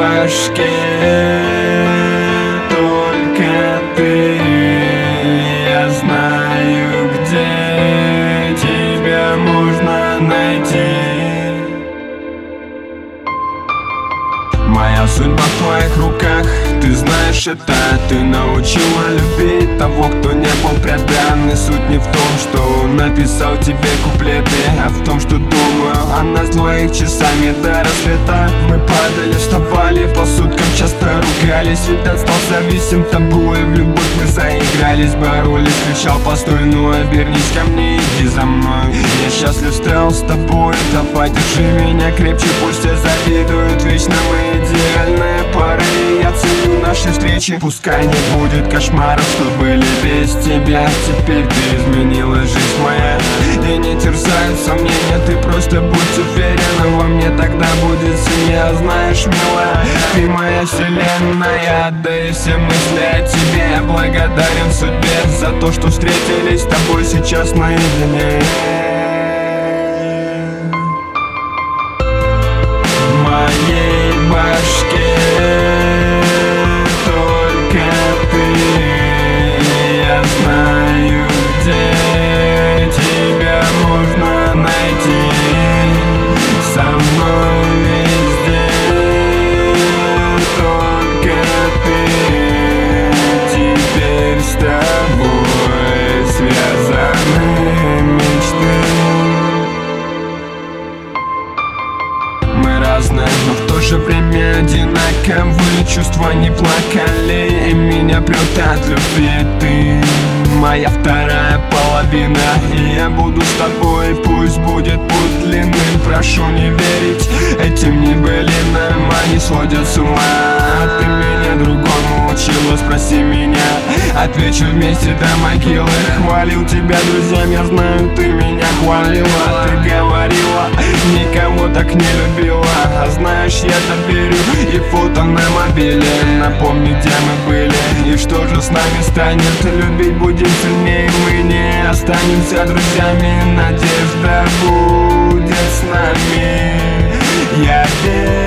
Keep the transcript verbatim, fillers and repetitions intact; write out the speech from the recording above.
башке только ты. Я знаю, где тебя можно найти. Моя судьба в твоих руках, ты знаешь это. Ты научила любить того, кто не был предан. И суть не в том, что он написал тебе куплеты, а в том, что думаю о нас двоих часами до рассвета. Мы падали, вставали по суткам, часто ругались. Ведь отстал зависим тобой, в любовь мы заигрались, боролись. Кричал: постой, ну обернись ко мне, иди за мной. Я счастлив стал с тобой, давай держи меня крепче. Пусть все завидуют, вечно мы идеальная пара. И я ценю наши встречи, пускай не будет кошмаров, что были без тебя. Теперь ты изменила жизнь моя, и не терзают сомнения. Ты просто будь уверена во мне, тогда будет семья. Знаешь, милая, ты моя вселенная, да и все мысли о тебе. Я благодарен судьбе за то, что встретились с тобой сейчас наедине. В моей башке только ты. Я знаю, где тебя можно найти. Со мной везде только ты. Теперь с тобой связаны мечты. Мы разные, но в то же время одинаковые. Чувства не плакали, и меня прет от любви ты. Моя вторая половина, и я буду с тобой, пусть будет путь длинным. Прошу не верить этим небылинам, они сводят с ума. А ты меня другому учила, спроси меня, отвечу вместе до могилы. Хвалил тебя друзьям, я знаю, ты меня хвалила. Ты говорила, никого так не любила, а знаешь, я-то верю. И фото на мобиле, напомни, где мы были. И что же с нами станет, любить будем сильнее. Мы не останемся друзьями, надежда будет с нами. Я верю.